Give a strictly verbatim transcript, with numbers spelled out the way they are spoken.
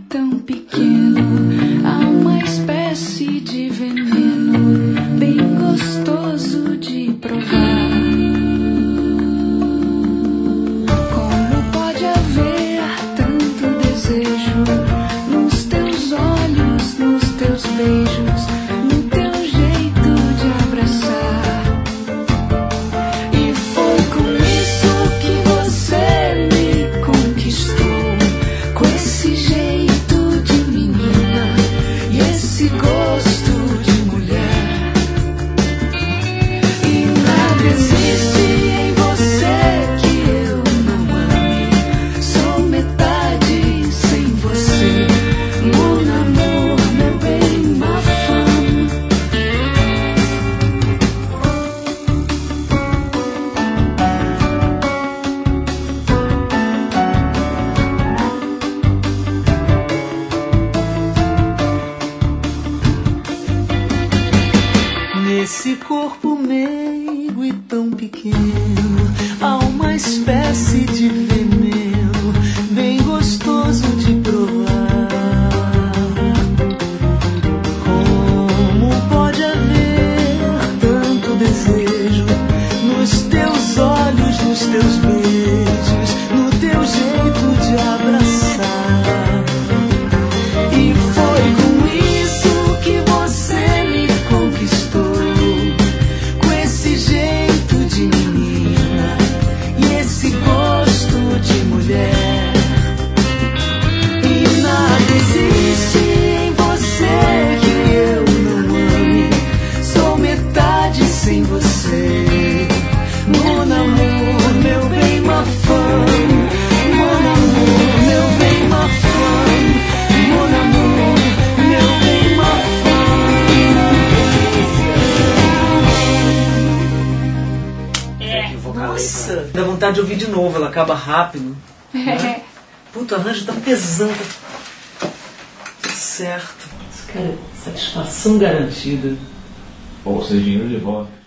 tão pequeno, há uma espécie de veneno bem gostoso de provar. Como pode haver tanto desejo nos teus olhos, nos teus beijos, no teu jeito de abraçar? E foi com isso que você me conquistou, com esse jeito de menina e esse gosto de mulher. E nada existe em você que eu não ame, sou metade sem você, mon amour, meu bem, ma femme. Nesse corpo meigo e tão pequeno, há uma espécie de veneno bem gostoso de provar. Como pode haver tanto desejo nos teus olhos, nos teus beijos, no teu jeito de abraçar? E foi com isso que você me conquistou, com esse jeito de menina e esse gosto de mulher. E nada existe em você que eu não ame, sou metade sem você, mon amour, meu bem, ma femme. Mon amour, meu bem, ma femme. Mon amour, meu bem, ma femme. Nossa, dá vontade de ouvir de novo, ela acaba rápido. Né? Puta, o arranjo tá pesando. Certo. Cara, satisfação garantida. Ou seja, dinheiro de volta.